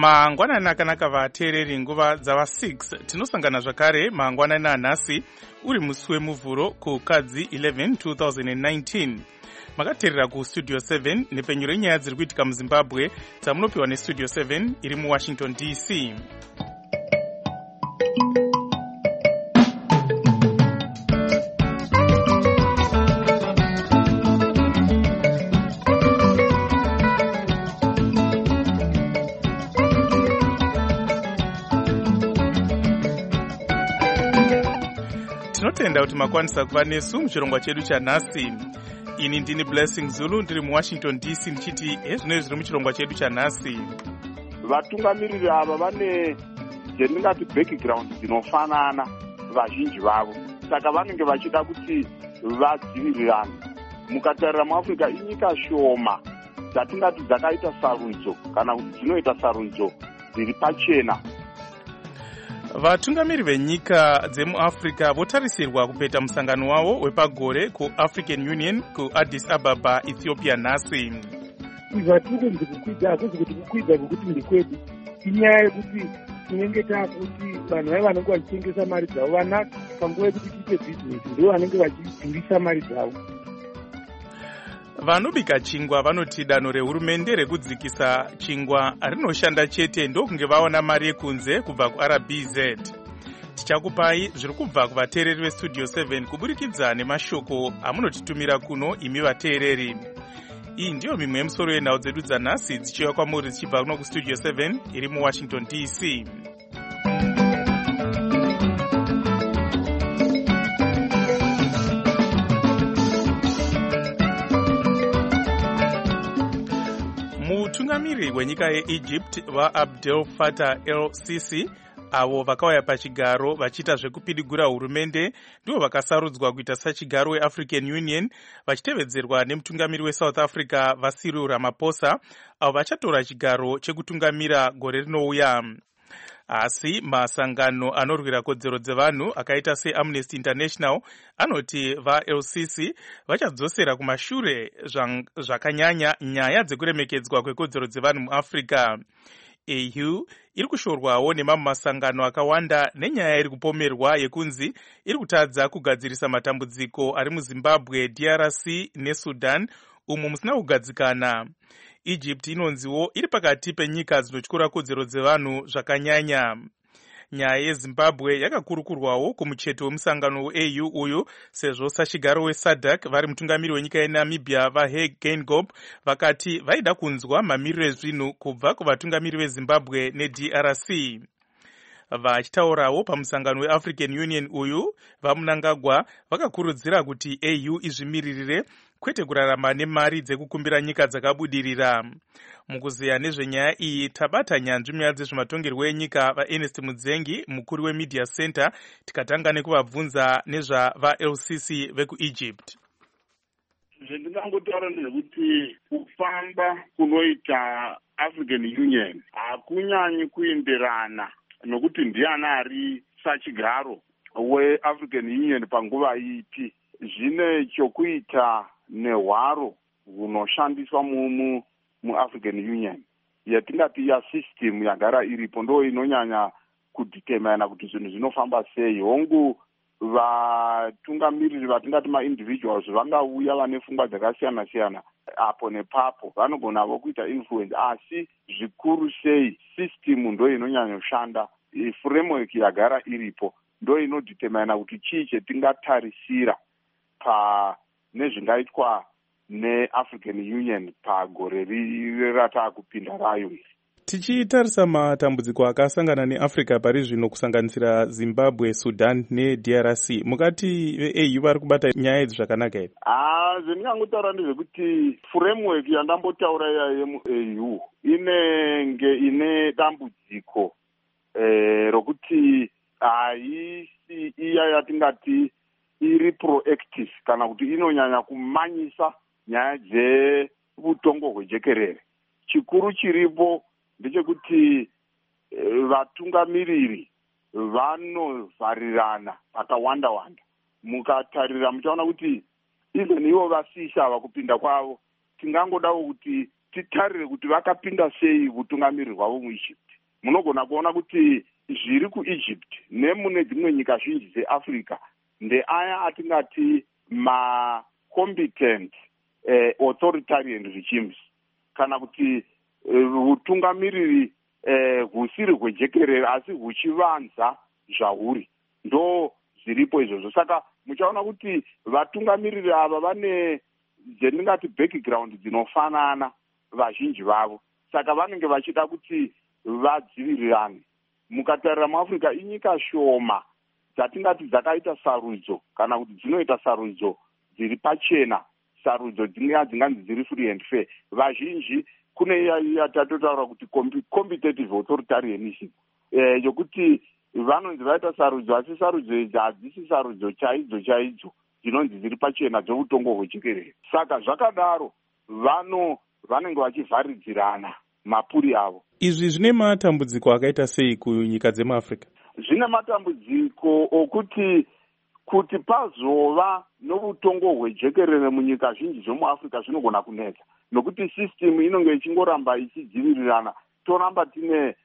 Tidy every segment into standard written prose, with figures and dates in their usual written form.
mangwanani akanaka vateereri, nguva dzava 6 tinosangana zvakare mangwanani anhasi uri musi wemuvhuro kukadzi 11 2019. makateerera kustudio 7 nepenyu renyaya dziri kuitika muzimbabwe dzamunopiwa nestudio 7 iri muwashington dc. tinotenda kuti makwanisa kuva nesu muchirongwa chedu chanhasi. ini ndini Blessing Zulu ndiri muwashington dc ndichiti hezvino zviri muchirongwa chedu chanhasi. vatungamiriri ava vane dzendingati background dzinofanana vazhinji vavo, saka vanenge vachida kuti vadzivirirane. mukatarira muafrica inyika shoma dzatingati dzakaita sarudzo kana kuti dzinoita sarudzo dziri pachena. vatungamiri venyika dzemuafrica votarisirwa kupeta musangano wavo wepagore kuafrican union kuaddis ababa ethiopia nhasi. zvatiri ndikukwidza hakuzi kuti kukwidza kwekuti ndikwedu, inyaya yekuti tinenge taakuti vanhu vaya vanenge vachitengesa mari dzavo vanaka panguva yekuti tiite bhizinesi ndo vanenge vachidhurisa mari dzavo. vanobika chingwa vanoti danho rehurumende rekudzikisa chingwa rinoshanda chete ndokunge vaona mari yekunze kubva kuRBZ. tichakupai zviri kubva kuvateereri vestudio 7 kuburikidza nemashoko amunotitumira kuno imi vateereri. iyi ndiyo mimwe yemusoro yenhau dzedu dzanhasi dzichiuya kwamuri dzichibva kuno kustudio 7 iri muwashington dc. mutungamiri wenyika yeEgypt vaAbdel Fattah el-Sisi avo vakauya pachigaro vachiita zvekupidigura hurumende ndivo vakasarudzwa kuita sachigaro weAfrican Union vachitevedzerwa nemutungamiri weSouth Africa vaCyril Ramaphosa avo vachatora chigaro chekutungamira gore rinouya. asi masangano anorwira kodzero dzevanhu akaita seAmnesty International anoti vaLCC vachadzosera kumashure zvakanyanya nyaya dzekuremekedzwa kwekodzero dzevanhu muAfrica. AU iri kushorwawo nemamwe masangano akawanda nenyaya iri kupomerwa yekunzi iri kutadza kugadzirisa matambudziko ari muZimbabwe, DRC neSudan umo musina kugadzikana. Egypt inonziwo iri pakati penyika dzinotyora kodzero dzevanhu zvakanyanya. nyaya yeZimbabwe yakakurukurwawo kumucheto wemusangano weAU uyu sezvo sachigaro weSADC vari mutungamiri wenyika yeNamibia vaHage Geingob vakati vaida kunzwa mamiriro ezvinhu kubva kuvatungamiri veZimbabwe neDRC. vachitaurawo pamusangano weAfrican Union uyu vaMnangagwa vakakurudzira kuti AU izvimiririre kwete kurarama nemari dzekukumbira nyika dzakabudirira. mukuzeya nezvenyaya iyi tabata nyanzvi munyaya dzezvematongerwo enyika vaErnest Mudzengi mukuru weMedia Center tikatanga nekuvabvunza nezvavaLCC vekuEgypt. zvendingangotaura ndezvekuti kufamba kunoita African Union hakunyanyi kuenderana nokuti ndiani ari sachigaro weAfrican Union panguva ipi. zvine chokuita nehwaro hunoshandiswa muAfrican Union yatingati ya system yagara iripo ndo inonyanya kudetermina kuti zvinhu zvinofamba sei. hongu vatungamiriri vatingati maindividuals vangauya vane pfungwa dzakasiyana siyana apo nepapo vanogonavo kuita influence, asi zvikuru sei system ndo inonyanya kushanda. framework yagara iripo ndo inodetermina kuti chii chetingatarisira nezvingaitwa neAfrican Union pagore ratakupinda rayo iri. tichitarisa matambudziko akasangana neAfrica pari zvino kusanganisira Zimbabwe, Sudan neDRC, mukati veAU vari kubata nyaya idzi zvakanaka here? zvendingangotaura ndezvekuti framework yandambotaura iya yemuAU inenge ine dambudziko rokuti haisi iya yatingati iri proactive kana kuti inonyanya kumanyisa nyaya dzeutongo hwejekerere. chikuru chiripo ndechekuti vatungamiriri vanovharirana pakawanda wanda. mukatarira muchaona kuti even ivo vasisa vakupinda kwavo tingangodawo kuti titarire kuti vakapinda sei utungamiriri hwavo muEgypt. munogona kuona kuti zviri kuEgypt nemune dzimwe nyika zhinji dzeAfrica ndeaya atingati macompetent authoritarian regimes, kana kuti utungamiriri husiri hwejekerere asi huchivanza zvahuri, ndo zviripo izvozvo. Saka muchaona kuti vatungamiriri ava vane dzendingati background dzinofanana vazhinji vavo, saka vanenge vachida kuti vadzivirirane. Mukatarira muAfrica inyika shoma dzatingati dzakaita sarudzo kana kuti dzinoita sarudzo dziri pachena, sarudzo dzinganzi dziri free and fair. Vazhinji kune yatatotaura kuti competitive authoritarianism, yokuti vanonzi vaita sarudzo asi sarudzo idzi hadzisi sarudzo chaidzo dzinonzi dziri pachena dzoutongo hwejekerere. Saka zvakadaro vanenge vachivharidzirana mapuri avo. Izvi zvine matambudziko akaita sei kunyika dzemuAfrica? Zvine matambudziko okuti kuti pazova noutongo hwejekerere munyika zhinji dzemuAfrica zvinogona kunetsa, nokuti system inenge ichingoramba ichidzivirirana. Toramba tine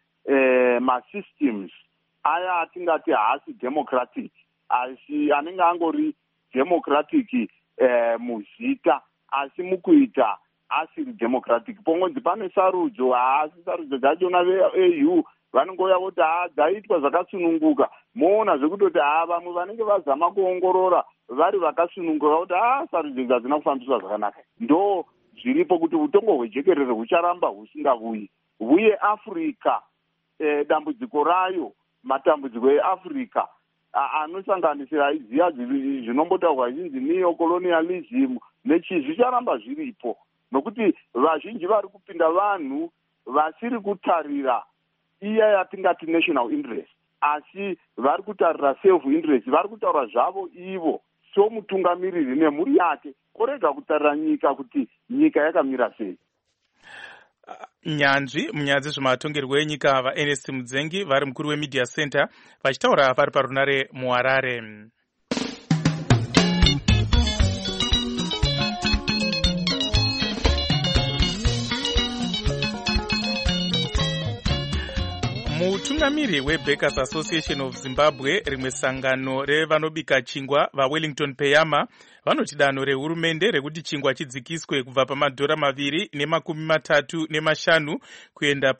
masystems aya atingati haasi democratic, asi anenge angori democratic muzita, asi mukuita asiri democratic. Pongonzi pane sarudzo, haasi sarudzo dzachona veAU vanongoya kuti dzaitwa zvakasununguka. Moona zvekutoti vamwe vanenge vazama kuongorora vari vakasununguka kuti sarudzo idzi hadzina kufambiswa zvakanaka. Ndo zviripo kuti utongo hwejekerere hucharamba husingavuyi. Uye Africa dambudziko rayo, matambudziko eAfrica anosanganisira aiziya zvinombotaurwa zvinzi neocolonialism nechi, zvicharamba zviripo, nokuti vazhinji vari kupinda vanhu vasiri kutarira iya yatingati national interest, asi vari kutarira self interest. Vari kutaura zvavo ivo somutungamiriri nemhuri yake, orega kutarira nyika kuti nyika yakamira sei. Nyanzvi munyaya dzezvematongerwo enyika vaErnest Mudzengi vari mukuru weMedia Center vachitaura vari parunare muHarare. Mutungamiri weBakers Association of Zimbabwe, rimwe sangano revanobika chingwa vaWellington Peyama, vanoti danho rehurumende rekuti chingwa chidzikiswe kubva $235 kuenda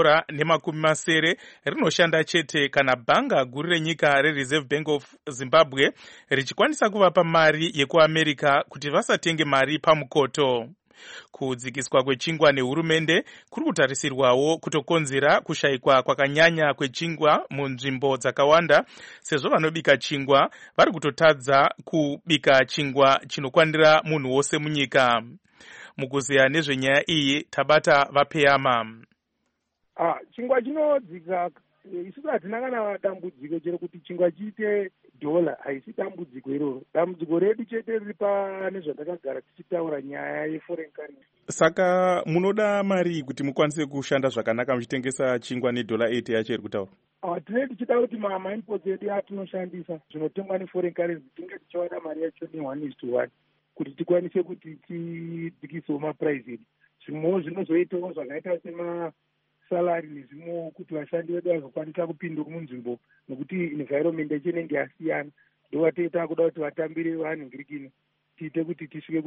$107 rinoshanda chete kana bhanga guru renyika reReserve Bank of Zimbabwe richikwanisa kuvapa mari yekuAmerica kuti vasatenge mari pamukoto. Kudzikiswa kwechingwa nehurumende kuri kutarisirwawo kutokonzera kushayikwa kwakanyanya kwechingwa munzvimbo dzakawanda, sezvo vanobika chingwa vari kutotadza kubika chingwa chinokwanira munhu wose munyika. Mukuziya nezvenyaya iyi tabata vaPeyama. Chingwa chinodzika, isusu hatina kana dambudziko chero kuti chingwa chiite $, haisi dambudziko iroro. Dambudziko redu chete riri pane zvatakagara tichitaura nyaya yeforeign currency. Saka munoda mari kuti mukwanise kushanda zvakanaka muchitengesa chingwa $8 yacho iri kutaura? Tinenge tichida kuti maimports edu atinoshandisa zvinotengwa neforeign currency tinge tichiwana mari yacho ne1:1 kuti tikwanise kuti tidzikisewo maprice edu. Zvimwewo zvinozoitawo zvakaita salary nezvimwewo kuti vashandi vedu vazokwanisa kupinduka munzvimbo, nokuti environment yacho inenge yasiyana. Ndowatoita kuda kuti vatambire vanhu ngirikino tiite kuti tisvike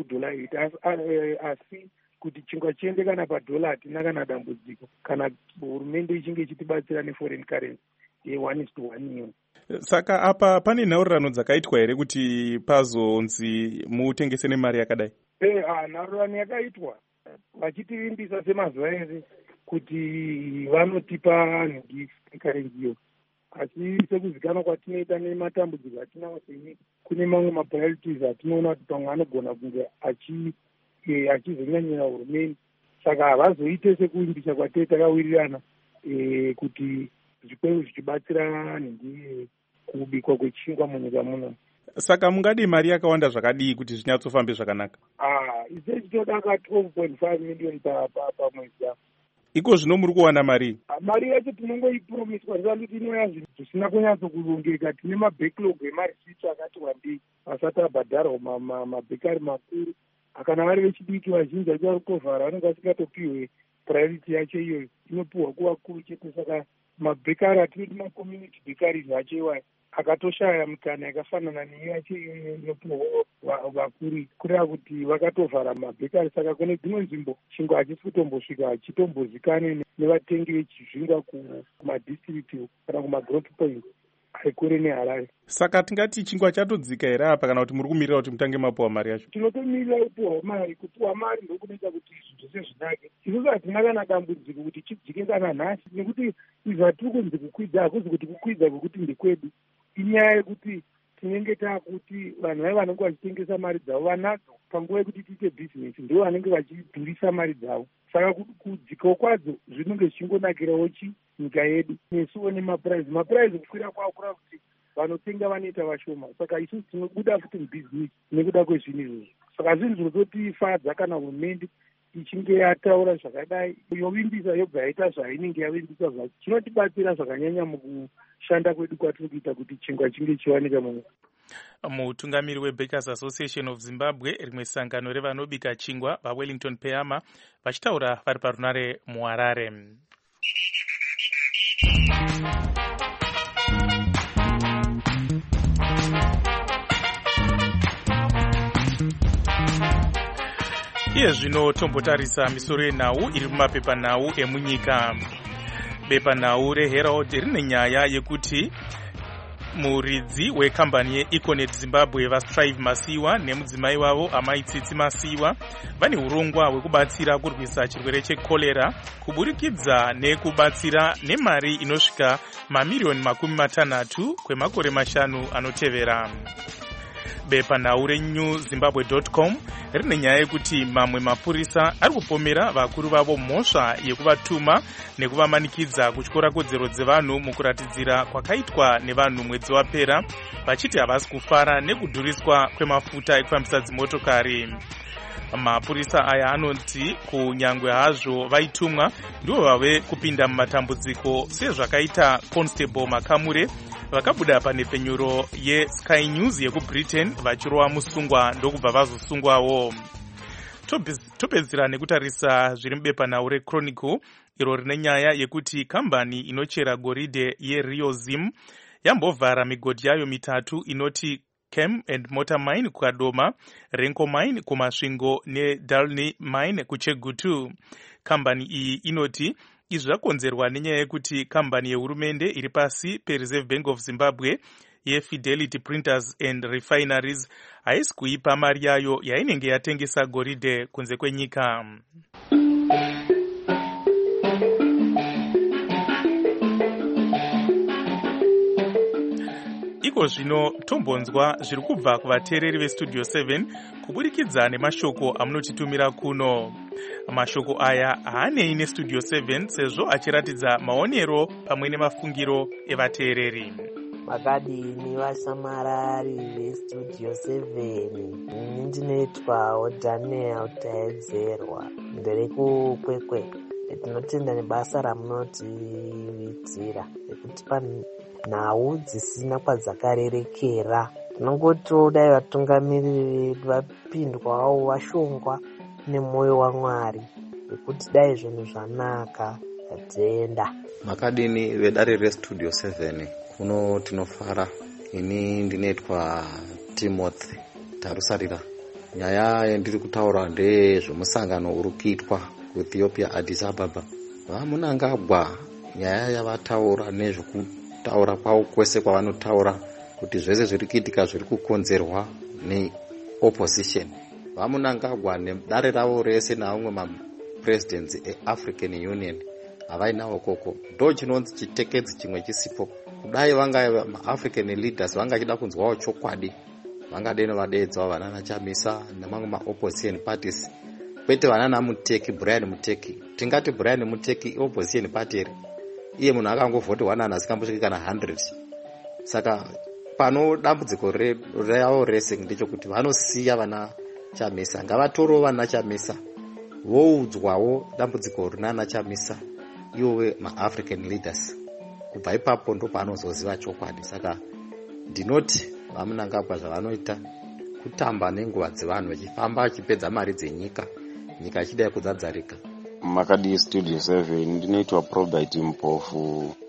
$8, asi kuti chingwa chiende kana $1 hatina kana dambudziko kana hurumende ichinge ichitibatsira neforeign currency ye1:1 iyo. Saka apa pane nhaurirano dzakaitwa here kuti pazonzi mutengese nemari yakadai? Nhaurirano yakaitwa vachitivimbisa semazuva ese kuti vanotipa currency, asi sekuzikanwa kwatinoita nematambudziko atinawo senyika, kune mamwe mapriorities atinoona kuti pamwe anogona kunge achizonyanyira hurumende. Saka havazoite sekuvimbisa kwatei takawirirana kuti zvikweru zvichibatsira kubikwa kwechingwa munyika muno. Saka mungadi mari yakawanda zvakadii kuti zvinyatsofambe zvakanaka? Ise chitoda ka 12.5 million pamwedzi. Iko zvino muri kuwana mari? Mari yacho tinongoipromiswa kuti inoya zvinhu zvisina kunyatsokurongeka. Tine mabacklog emarisiti akati wandei asati abhadharwa mabhekari makuru. Kana vari vechidiki vazhinji vacho vari kutovhara vanenge vasingatopiwe priority yacho iyoyo, inopiwa kuvakuru chete. Saka mabhekari atinoti macommunity bakeries acho akatoshaya mukana yakafanana neyacho inopiwa vakuru kureva kuti vakatovhara mabhekari. Saka kune dzimwe nzvimbo chingwa hachisi kutombosvika hachitombozikanwe nevatengi vechizvingwa kumadistrict kana kumagrowth point ari kure neHarare. Saka tingati chingwa chatodzika here apa kana kuti muri kumirira kuti mutange mapuwa mari yacho? Tinotomirira kupuwa mari. Kupuwa mari ndokunoita kuti zvinhu sezvinake. Isusu hatina kana dambudziko kuti chidzike kana nhasi, nekuti izvatiri kunzi kukwidza hakuzi kuti kukwidza kwekuti ndekwedu. Inyaya yekuti tinenge taakuti vanhu vai vanenge vachitengesa mari dzavo vanadzo panguva yekuti tiite bhizinesi ndo vanenge vachidhurisa mari dzavo. Saka kudzikawo kwadzo zvinenge zvichingonakirawo nyika yedu nesuwo nemapuraizi. Mapuraizi kukwira kwawo kureva kuti vanotenga vanoita vashoma. Saka isusu tinobuda futi mubhizinesi nekuda kwezvinhu izvozvo. Saka zvinhu zvinototifadza kana hurumende ichinge yataura zvakadai, yovimbisa yobva yaita zvainenge yavimbisa zvacho. Chinotibatsira zvakanyanya mukushanda kwedu kwatiri kuita kuti chingwa chinge chiwanika munyika. Mutungamiri weBakers Association of Zimbabwe, rimwe sangano revanobika chingwa, vaWellington Peyama, vachitaura vari parunare muHarare. Iye zvino tombotarisa misoro yenhau iri mumapepanhau emunyika. Bepanhau reHerald rine nyaya yekuti muridzi wekambani yeEconet Zimbabwe vaStrive Masiyiwa nemudzimai wavo Amai Tsitsi Masiyiwa vane urongwa hwekubatsira kurwisa chirwere chekorera kuburikidza nekubatsira nemari inosvika mamiliyoni 60 kwemakore 5 anotevera. Bepanhau reNewZimbabwe.com rine nyaya yekuti mamwe mapurisa ari kupomera vakuru vavo mhosva yekuvatuma nekuvamanikidza kutyora kodzero dzevanhu mukuratidzira kwakaitwa nevanhu mwedzi wapera, vachiti havasi kufara nekudhuriswa kwemafuta ekufambisa dzimotokari. Mapurisa aya anoti kunyangwe hazvo vaitumwa ndivo vave kupinda mumatambudziko sezvakaita Constable Makamure vakabuda panhepfenyuro yeSky News yekuBritain vachirova musungwa ndokubva vazosungwawo. Topedzera nekutarisa zviri mubepanhau reChronicle iro rine nyaya yekuti kambani inochera goridhe yeRio Zim yambovhara migodhi yayo mitatu inoti Chem and Motor Mine kuKadoma, Renko Mine kuMasvingo neDalni Mine kuChegutu. Kambani iyi inoti izvi zvakonzerwa nenyaya yekuti kambani yehurumende iri pasi peReserve Bank of Zimbabwe yeFidelity Printers and Refineries haisi kuipa mari yayo yainenge yatengesa goridhe kunze kwenyika. Iko zvino tombonzwa zviri kubva kuvateereri veStudio 7 kuburikidza nemashoko amunotitumira kuno. Mashoko aya haanei neStudio 7 sezvo achiratidza maonero pamwe nemafungiro evateereri. Makadini vashamarari veStudio 7, ndinoitwawo Daniel Taedzerwa nderekukwekwe. Tinotenda nebasa ramunotiitira rekutipa nhau dzisina kwadzakarerekera. Tinongotoda vatungamiriri vedu vapindwawo vashongwa nemwoyo waMwari wekuti dai zvinhu zvanaka tatenda. Makadini vedare reStudio 7 kuno tinofara. Ini ndinoitwa Timothy Tarusarira. Nyaya yandiri kutaura ndezvemusangano uri kuitwa kuEthiopia Addis Ababa. Vamunangagwa nyaya yavataura nezvekutaura kwavo kwese kwavanotaura kuti zvese zviri kuitika zviri kukonzerwa neopposition. Vamunangagwa nedare ravo rese navamwe mapresidents eAfrican Union havainawo koko. Ndo chinonzi chitekedzi chimwe chisipo. Kudai vanga maAfrican leaders vanga chida kunzwawo chokwadi, vangadeno vadeedzwa vanana Chamisa nemamwe maopposition parties, kwete vanana Muteki, Brian Muteki. Tingati Brian Muteki opposition party ere, iye munhu akangovhoti 1 asikambosviki kana 100. Saka pano dambudziko ravo rese ndechekuti vanosiya vana Chamisa. Ngavatoro vana Chamisa voudzwawo dambudziko rinana Chamisa iwe maAfrican leaders. Kubva ipapo ndo paanozoziva chokwadi. Saka ndinoti vamunangagwa zvavanoita kutamba nenguva dzevanhu vachifamba vachipedza mari dzenyika, nyika ichida kudzadzarika. Makadi Studio 7 ndinoitwa Probert Mpofu.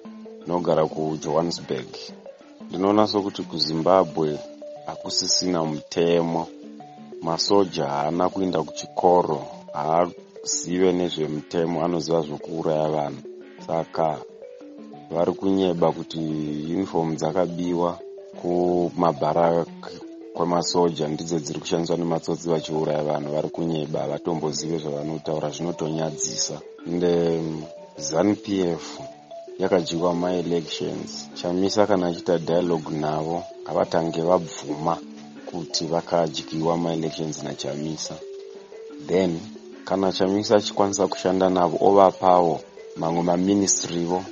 nogara kuJohannesburg. Ndinoona sokuti kuZimbabwe hakusisina mutemo. Masoja haana kuenda kuchikoro, haazive nezvemutemo, anoziva zvokuuraya vanhu. Saka vari kunyeba kuti uniform dzakabiwa kumabhara kwemasoja ndidzo dziri kushandiswa nematsotsi vachiuraya vanhu. Vari kunyeba, havatombozive zvavanotaura, zvinotonyadzisa. Ende ZANU-PF yakadyiwa ma-elections. Chamisa kana achiita dialogue navo havatange vabvuma kuti vakadyiwa ma-elections naChamisa. Then kana Chamisa achikwanisa kushanda navo ovapawo mamwe maministrivo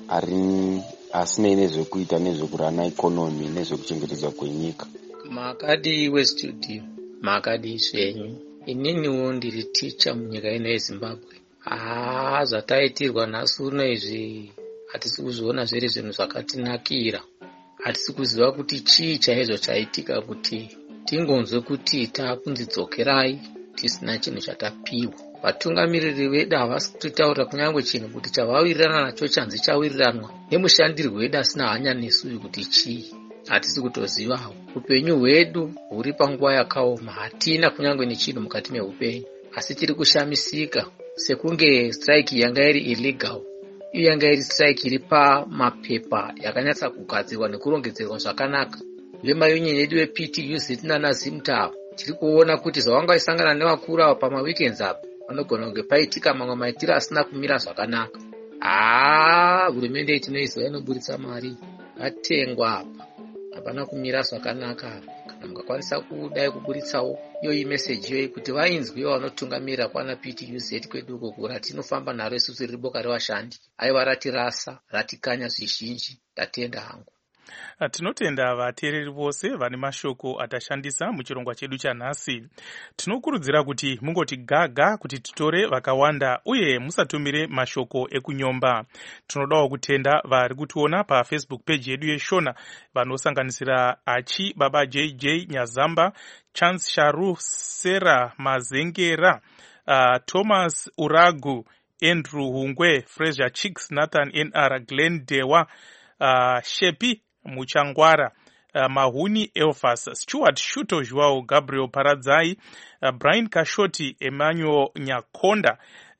asinei nezvekuita nezvekurana ikonomi nezvekuchengetedzwa kwenyika. Makadi westudio, makadi zvenyu. Ininiwo ndiri ticha munyika ino yeZimbabwe. Zvataitirwa nhasi uno izvi hatisi kuzviona zviri zvinhu zvakatinakira. Hatisi kuziva kuti chii chaizvo chaitika kuti tingonzwe kuti takunzidzokerai tisina chinhu chatapiwa. Vatungamiriri vedu havasi kutitaura kunyange chinhu kuti chavawirirana nacho chanzi chawiriranwa nemushandirwo wedu asina hanya nesuyu kuti chii. Hatisi kutozivawo. Upenyu hwedu huri panguva yakaoma, hatina kunyange nechinhu mukati meupenyu. Asi tiri kushamisika sekunge strike yanga iri illegal. Iyo yanga iri strike iri pamapepa yakanyatsa kugadzirwa nekurongedzerwa zvakanaka. Vemayunion yedu wePTU nana Zimtawo tiri kuona kuti zvavanga isangana nevakuru ava pamaweekends apa vanogona kunge paitika mamwe maitiro asina kumira zvakanaka. Hurumende yetinoiziva inoburitsa mari atengwa apa, hapana kumira zvakanaka. Kana mukakwanisa kudai kuburitsawo iyoyi meseji yoyi kuti vainzwiwo vanotungamirira kwana PTU kwedu uko kura tinofamba naro isusu riri boka revashandi. Aiwa ratirasa, ratikanya zvizhinji, ndatenda hangu. Tinotenda vateereri vose vane mashoko atashandisa muchirongwa chedu chanhasi. Tinokurudzira kuti mungoti gaga kuti titore vakawanda uye musatumire mashoko ekunyomba. Tinodawo kutenda vari kutiona paFacebook page yedu yeshona vanosanganisira Achi Baba JJ Nyazamba, Chance Sharu, Sera Mazengera, Thomas Uragu, Andrew Hungwe, Fraser Chicks, Nathan NR, Glenn Dewa, Shepi Muchangwara, Mahuni Elfas, Stuart Shuto Joao, Gabriel Paradzai, Brian Kashoti, Emmanuel Nyakonda,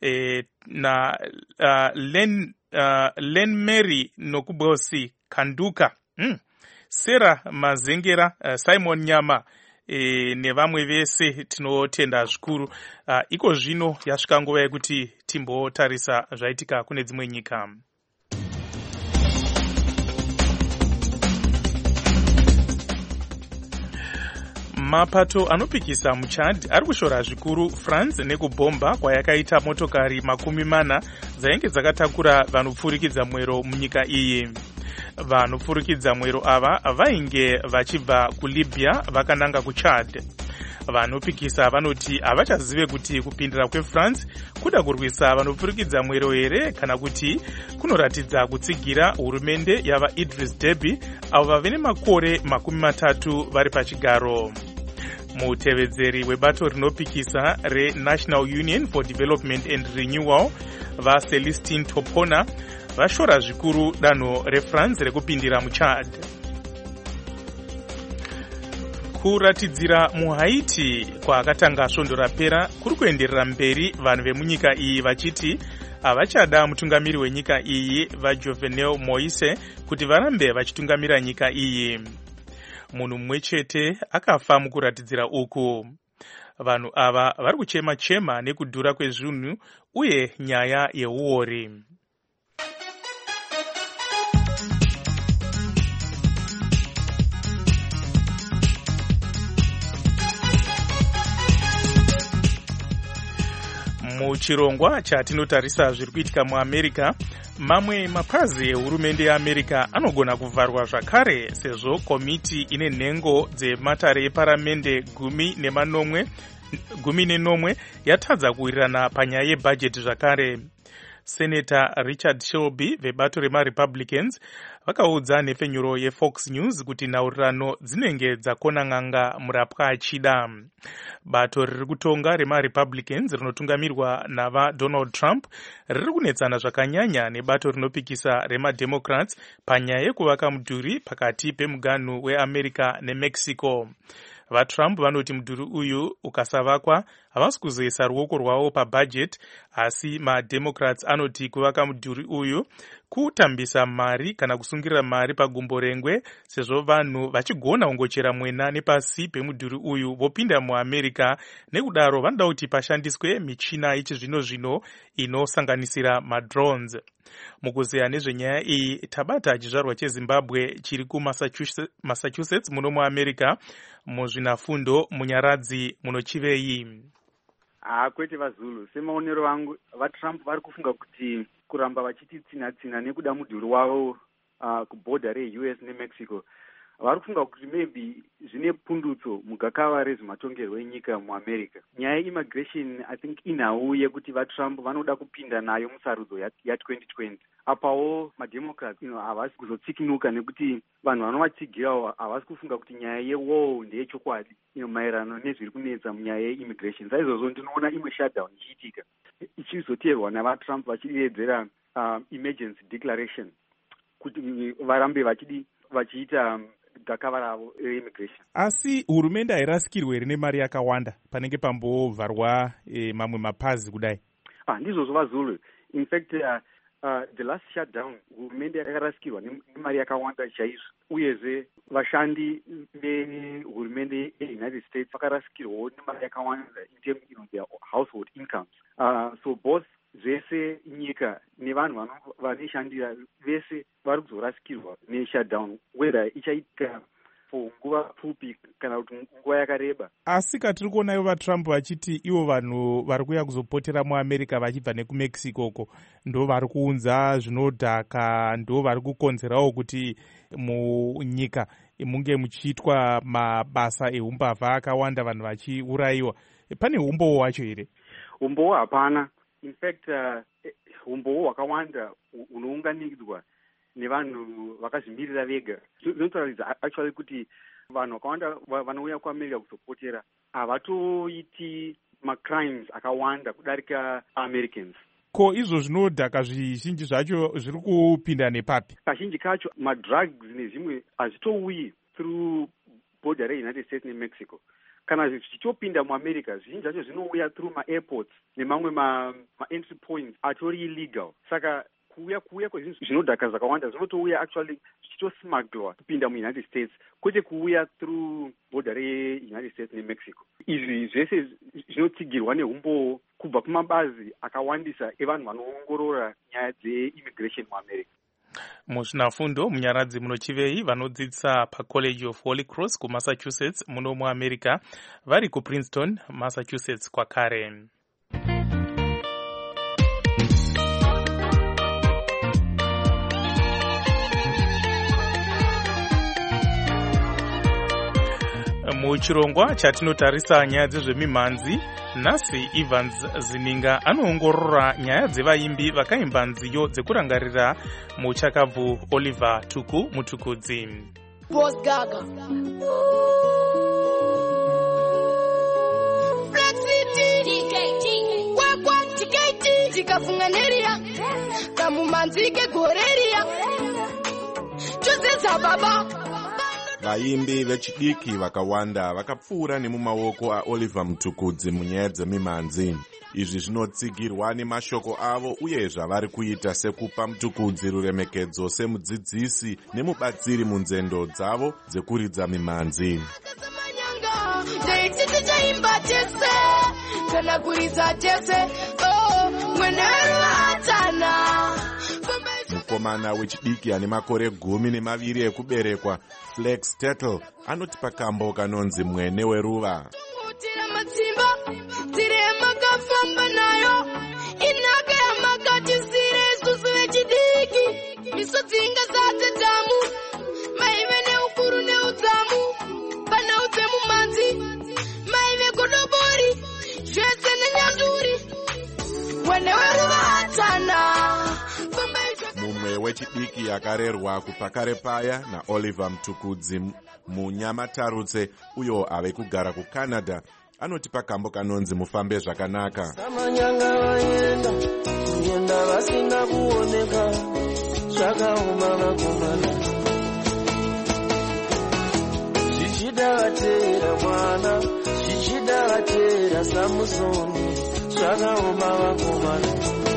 na Len Mary Nokubosi Kanduka, Sera Mazengera, Simon Nyama, nevamwe vese tinotenda zvikuru. Iko zvino yasvika nguva yekuti timbotarisa zvaitika kune dzimwe nyika. Mapato anopikisa muChad ari kushora zvikuru France nekubhomba kwayakaita motokari 40 dzainge dzakatakura vanopfurikidza mwero munyika iyi. Vanopfurikidza mwero ava vainge vachibva kuLibya vakananga kuChad. Vanopikisa vanoti havachazive kuti kupindira kweFrance kuda kurwisa vanopfurikidza mwero here kana kuti kunoratidza kutsigira hurumende yava Idris Deby avo vave nemakore 30 vari pachigaro. Mutevedzeri webato rinopikisa reNational Union for Development and Renewal vaCelestine Topona vashora zvikuru danho reFrance rekupindira muChad. Kuratidzira muHaiti kwaakatanga svondo rapera kuri kuenderera mberi vanhu vemunyika iyi vachiti havachada mutungamiri wenyika iyi vaJovenel Moise kuti varambe vachitungamira nyika iyi. Munhu mumwe chete akafa mukuratidzira uku. Vanhu ava vari kuchema-chema nekudhura kwezvinhu uye nyaya yeuori. Muchirongwa chatinotarisa zviri kuitika muAmerica, mamwe mapazi ehurumende yeAmerica anogona kuvharwa zvakare sezvo komiti ine nhengo dzematare eparamende 10 yatadza kuwirirana panyaya yebhajeti zvakare. Senator Richard Shelby vebato remaRepublicans vakaudza nhepfenyuro yeFox News kuti nhaurirano dzinenge dzakona n'anga murapwa achida. Bato riri kutonga remaRepublicans rinotungamirwa navaDonald Trump riri kunetsana zvakanyanya nebato rinopikisa remaDemocrats panyaya yekuvaka mudhuri pakati pemuganhu weAmerica neMexico. VaTrump vanoti mudhuri uyu ukasavakwa havasi kuzoisa ruoko rwavo pabudget, asi maDemocrats anoti kuvaka mudhuri uyu kutambisa mari kana kusungirira mari pagumbo rengwe, sezvo vanhu vachigona kungochera mwena nepasi pemudhuri uyu vopinda muAmerica. Nekudaro vanoda kuti pashandiswe michina yechizvino-zvino inosanganisira madrones. Mukuzeya nezvenyaya iyi tabata chizvarwa cheZimbabwe chiri kuMassachusetts muno muAmerica. Muzvinafundo Munyaradzi munochivei? Kwete vaZulu, semaonero vangu vaTrump vari kufunga kuti kuramba vachiti tsina-tsina nekuda mudhuri wavo kubhodha reUS neMexico, vari kufunga kuti maybe zvine pundutso mugakava rezvematongerwo enyika muAmerica. Nyaya yeimmigration I think inhau yekuti vaTrump vanoda kupinda nayo musarudzo ya2020. Apawo maDemocrats havasi kuzotsikinuka nekuti vanhu vanovatsigirawo havasi kufunga kuti nyaya yewall ndeyechokwadi maererano nezviri kunetsa munyaya yeimmigration. Saizvozvo ndinoona imwe shutdown ichiitika ichizoteerwa navaTrump vachidedzera emergency declaration kuti varambe vachiita gakava ravo reimmigration. Asi hurumende hairasikirwe here nemari yakawanda panenge pambovharwa mamwe mapazi kudai? Ndizvozvo vaZulu. In fact the last shutdown hurumende yakarasikirwa nemari yakawanda chaizvo, uyezve vashandi vehurumende yeUnited States vakarasikirwawo nemari yakawanda in terms of their household incomes. So both zvese nyika nevanhu vaneshandira vese vari kuzorasikirwa neshutdown, whether ichaitika for nguva pfupi kana kuti nguva yakareba. Asi katiri kuonayo vaTrump vachiti ivo vanhu vari kuuya kuzopotera muAmerica vachibva nekuMexico uko ndo vari kuunza zvinodhaka, ndo vari kukonzerawo kuti munyika munge muchiitwa mabasa eumbavha akawanda, vanhu vachiurayiwa. Pane umbowo wacho here? Umbowo hapana. In fact umbowo hwakawanda hunounganidzwa nevanhu vakazvimirira vega. Zvinotaridza actually kuti vanhu vakawanda vanouya kuAmerica kuzopotera havatoiti macrimes akawanda kudarika Americans. Ko izvo zvinodhaka zvizhinji zvacho zviri kupinda nepapi? Kazhinji kacho madrugs nezvimwe hazvitouyi through border reUnited States neMexico. Kana zvichitopinda muAmerica zvizhinji zvacho zvinouya through maairports nemamwe maentry points atori illegal. Saka kuuya kwezvinhu zvinodhaka zvakawanda zvinotouya actually zvichitosmugglwa kupinda muUnited States, kwete kuuya through border reUnited States neMexico. Izvi zvese zvinotsigirwa neumbowo kubva kumabazi akawandisa evanhu vanoongorora nyaya dzeimmigration muAmerica. Muzvinafundo Munyaradzi munochivei vanodzidzisa paCollege of Holy Cross kuMassachusetts muno muAmerica vari kuPrinceton, Massachusetts kwakare. Muchirongwa chatinotarisa nyaya dzezvemimhanzi, nhasi Evans Zininga anoongorora nyaya dzevaimbi vakaimba nziyo dzekurangarira muchakabvu Oliver Tuku Mutukudzi. Boss Gaga. Black City TKT. Kwa TKT tikafunganeria. Kamumanzike goreria. Chodzeza baba. Vaimbi vechidiki vakawanda vakapfuura nemumaoko aOliver Mutukudzi munyaya dzemimhanzi. Izvi zvinotsigirwa nemashoko avo uye zvavari kuita sekupa Mutukudzi ruremekedzo semudzidzisi nemubatsiri munzendo dzavo dzekuridza mimhanzi. Mukomana wechidiki ane makore 12 ekuberekwa, Flex Tettle, anoti pakambo kanonzi Mwene weruva. Mwene weruva atana. wechidiki akarerwa kupakare paya naOliver Mtukudzi munyamatarutse uyo ave kugara kuCanada anoti pakambo kanonzi mufambe zvakanaka. Samanyanga vaenda kuenda vasina kuoneka zvakaoma vakomana zvichida vatera mwana zvichida vatera Samusoni zvakaoma vakomana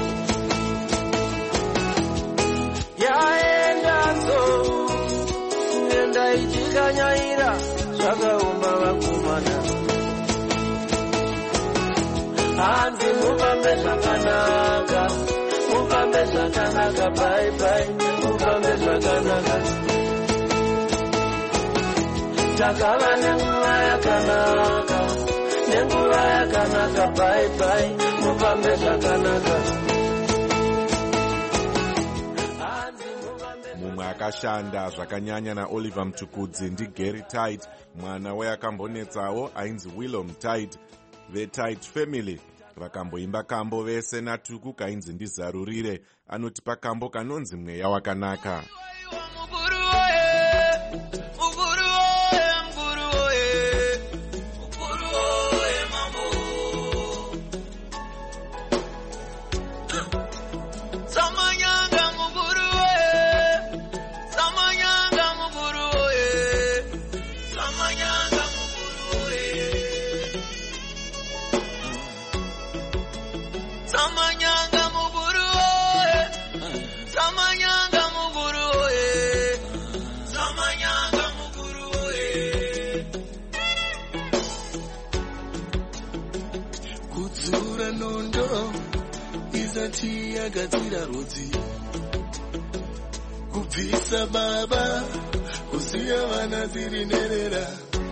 yaendazo kuenda ichikanyaira zvakaoma vakomana hanzi mufambe zvakanaka mufambe zvakanaka bye bye mufambe zvakanaka takava nenguva yakanaka nenguva yakanaka bye bye mufambe zvakanaka. Mumwe akashanda zvakanyanya naOliver Mtukudzi ndiGary Tite, mwana weakambonetsawo ainzi Willow Tite. VeTite family vakamboimba kambo vese natuku kainzi ndizarurire anoti pakambo kanonzi mweya wakanaka. Kudzura nondo izati yagadzira rudzi kubvisa baba kusiya vana dziri nherera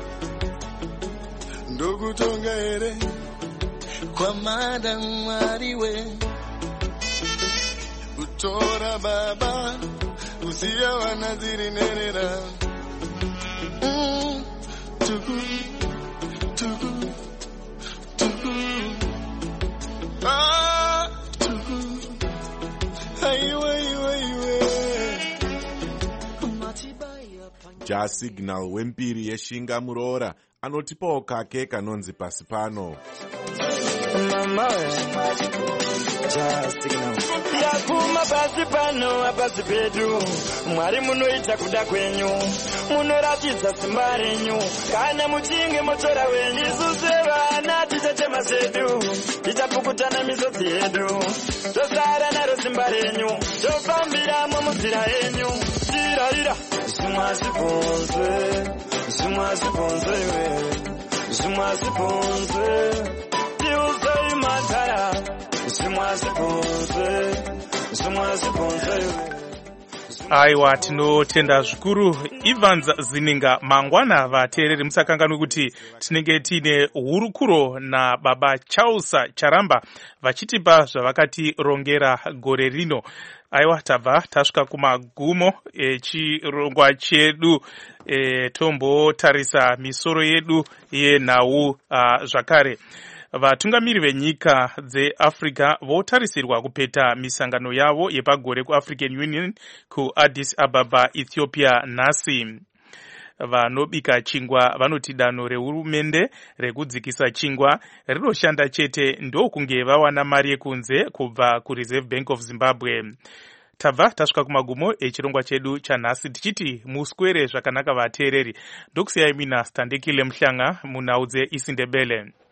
ndokutonga here kwamada Mwariwe kutora baba kusiya vana dziri nherera tuku tuku tuku tuku aiwe iwe iwe. Jasignal wempiri yeshinga muroora anotipawo kake kanonzi pasi pano. Ndaguma pasi pano apasi pedu Mwari munoita kuda kwenyu munoratidza simba renyu kana muchinge motora wenyu isusu vana tichachema zedu tichapukutana misodzi yedu tosara naro simba renyu tofambiramo munzira yenyu tirarira zvimwazvibvunzwe zvimwazvibvunzwe zvimwazvibvunzwe tiuzoi matara zvimwazvibvunzwe zvimwazvibvunzwe. Aiwa, tinotenda zvikuru Evans Zininga. Mangwana vateereri musakanganwe kuti tinenge tine hurukuro naBaba Chausa Charamba vachitipa zvavakatirongera gore rino. Aiwa, tabva tasvika kumagumo echirongwa chedu, tombotarisa misoro yedu yenhau zvakare. Vatungamiri venyika dzeAfrica votarisirwa kupeta misangano yavo yepagore kuAfrican Union kuAddis Ababa, Ethiopia nhasi. Vanobika chingwa vanoti danho rehurumende rekudzikisa chingwa rinoshanda chete ndokunge vawana mari yekunze kubva kuReserve Bank of Zimbabwe. Tabva tasvika kumagumo echirongwa chedu chanhasi tichiti muswere zvakanaka vateereri. Ndokusiyai mina Standekile Mhlanga munhau dzeIsindebele.